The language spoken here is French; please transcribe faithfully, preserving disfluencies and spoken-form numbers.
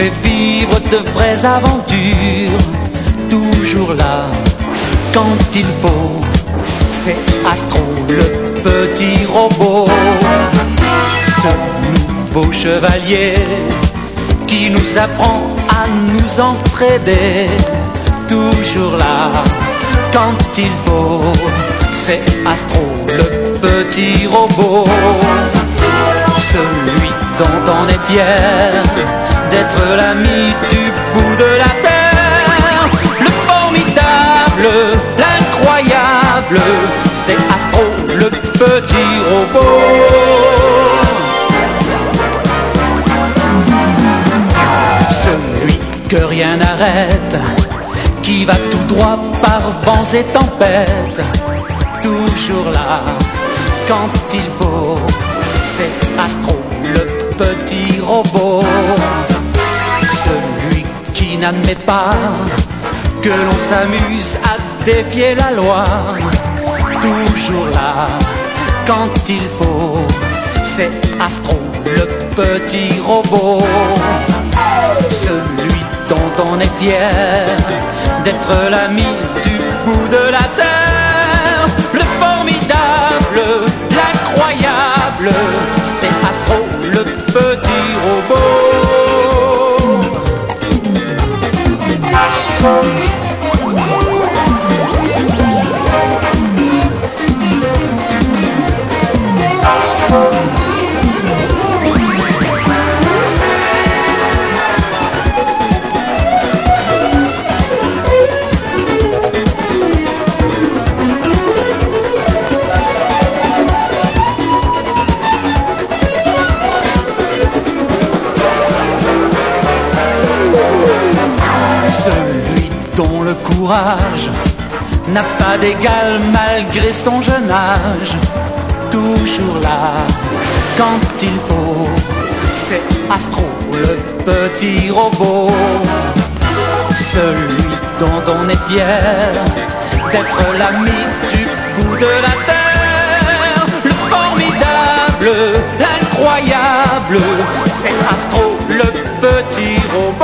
fait vivre de vraies aventures, toujours là quand il faut. C'est Astro, le petit robot, ce nouveau chevalier qui nous apprend à nous entraider, toujours là quand il faut. C'est Astro, le petit robot, celui dont on est fier d'être l'ami du bout de la terre. Le formidable, l'incroyable, c'est Astro, le petit robot. Celui que rien n'arrête, qui va tout droit par vents et tempêtes, toujours là quand il faut. C'est Astro, le petit robot, celui qui n'admet pas que l'on s'amuse à défier la loi, toujours là quand il faut. C'est Astro, le petit robot, celui dont on est fier d'être l'ami du bout de la terre. Le formidable, l'incroyable, c'est Astro, le petit robot. Dont le courage n'a pas d'égal malgré son jeune âge, toujours là quand il faut. C'est Astro, le petit robot, celui dont on est fier d'être l'ami du bout de la terre. Le formidable, l'incroyable, c'est Astro, le petit robot.